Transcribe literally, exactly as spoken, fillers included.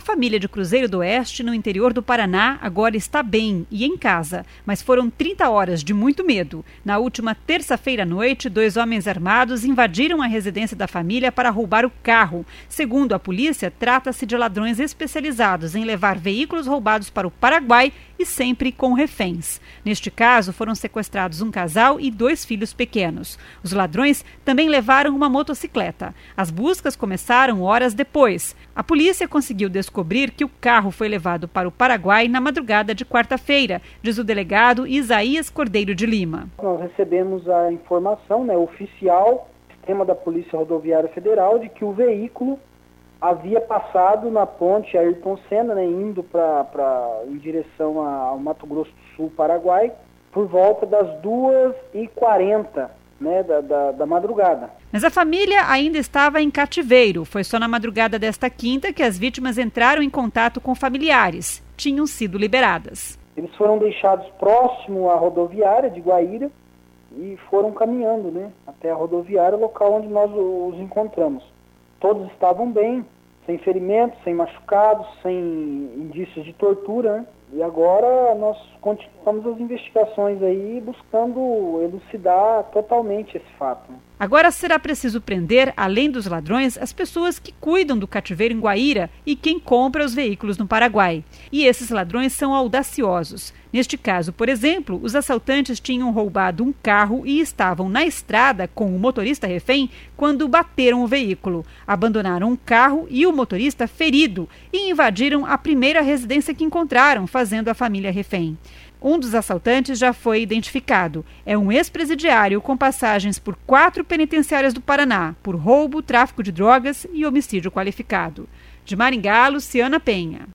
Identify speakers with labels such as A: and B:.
A: família de Cruzeiro do Oeste, no interior do Paraná, agora está bem e em casa, mas foram trinta horas de muito medo. Na última terça-feira à noite, dois homens armados invadiram a residência da família para roubar o carro. Segundo a polícia, trata-se de ladrões especializados em levar veículos roubados para o Paraguai e sempre com reféns. Neste caso, foram sequestrados um casal e dois filhos pequenos. Os ladrões também levaram uma motocicleta. As buscas começaram horas depois. A polícia conseguiu descobrir que o carro foi levado para o Paraguai na madrugada de quarta-feira, diz o delegado Isaías Cordeiro de Lima.
B: Nós recebemos a informação, né, oficial, sistema da Polícia Rodoviária Federal, de que o veículo havia passado na ponte Ayrton Senna, né, indo pra, pra, em direção ao Mato Grosso do Sul, Paraguai, por volta das duas e quarenta, né, da, da, da madrugada.
A: Mas a família ainda estava em cativeiro. Foi só na madrugada desta quinta que as vítimas entraram em contato com familiares. Tinham sido liberadas.
B: Eles foram deixados próximo à rodoviária de Guaíra e foram caminhando, né, até a rodoviária, local onde nós os encontramos. Todos estavam bem, sem ferimentos, sem machucados, sem indícios de tortura, né? E agora nós continuamos as investigações aí, buscando elucidar totalmente esse fato, né?
A: Agora será preciso prender, além dos ladrões, as pessoas que cuidam do cativeiro em Guaíra e quem compra os veículos no Paraguai. E esses ladrões são audaciosos. Neste caso, por exemplo, os assaltantes tinham roubado um carro e estavam na estrada com o motorista refém quando bateram o veículo. Abandonaram o carro e o motorista ferido e invadiram a primeira residência que encontraram, fazendo a família refém. Um dos assaltantes já foi identificado. É um ex-presidiário com passagens por quatro penitenciárias do Paraná, por roubo, tráfico de drogas e homicídio qualificado. De Maringá, Luciana Penha.